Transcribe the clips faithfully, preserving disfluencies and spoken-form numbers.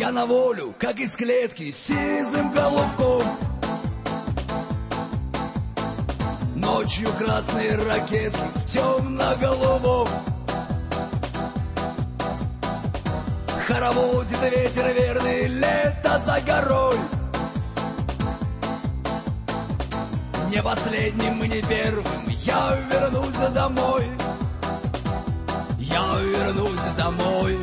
Я на волю, как из клетки, сизым голубком. Ночью красные ракетки в темно-голубом. Хороводит ветер верный, лето за горой. Не последним и не первым я вернусь домой. Я вернусь домой.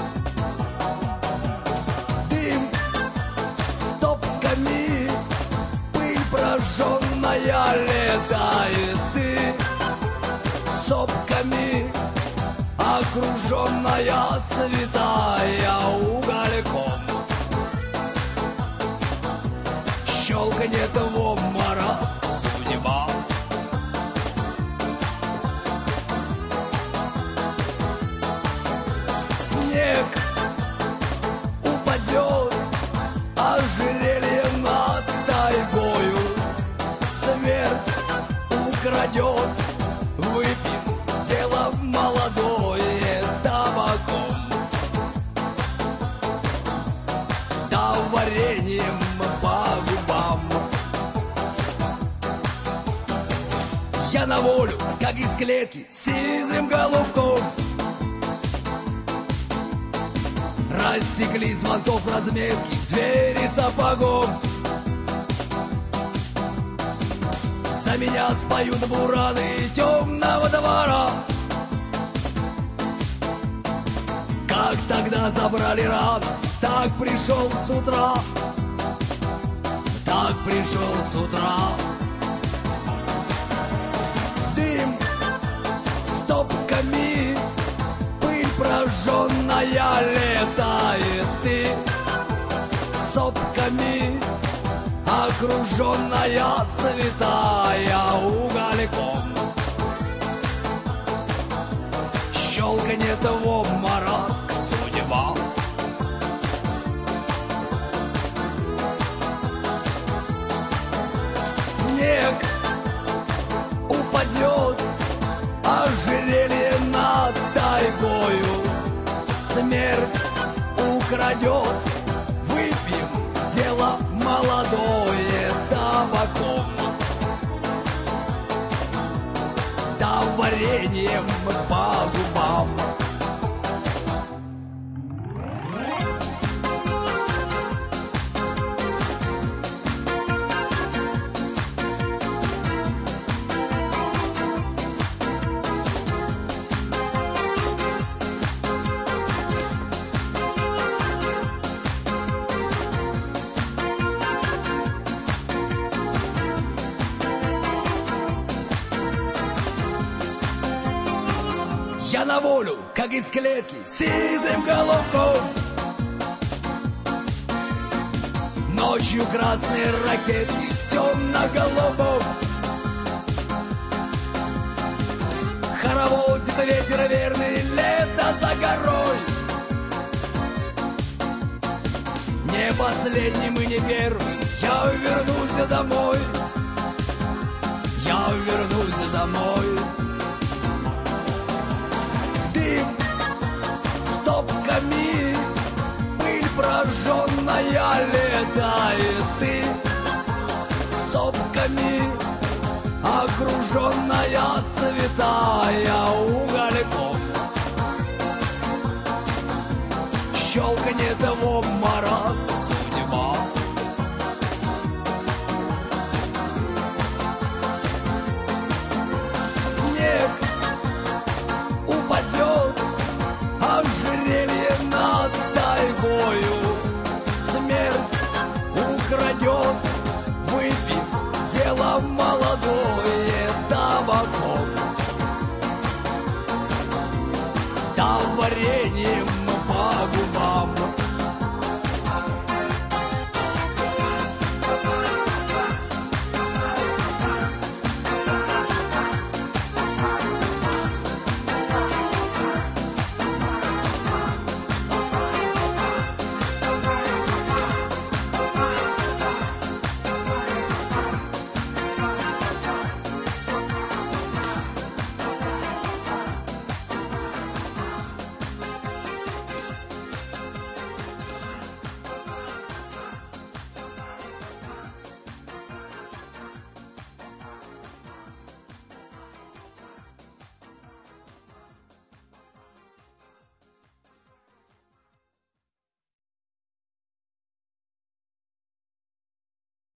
Дым стопками, пыль прожженная летает. Ты сопками, окруженная святая угольком. Щелканье того мара судьба. Снег упадет, ожерелье над тайгою. Смерть украдет, выпьем тело молодое табаком. Да вареньем по губам. Я на волю, как из клетки, сизым голубком. Рассекли звонков разметки, двери сапогом. За меня споют бураны темного двора. Как тогда забрали рано, так пришел с утра. Так пришел с утра. Дым стопками, пыль прожженная летает. Ты сопками, окруженная святая угольком. Щелканье того марак судьба. Снег упадет, ожерелье над тайгою. Смерть украдет, выпьем дело молодое табаком. Да вареньем по губам. Я на волю, как из клетки, сизым голубком. Ночью красные ракетки в темно-голубом. Хороводит ветер верный, лето за горой. Не последним и не первым я вернусь домой. Я вернусь домой. Дым стопками, пыль прожженная летает. Ты сопками, окруженная святая угольком.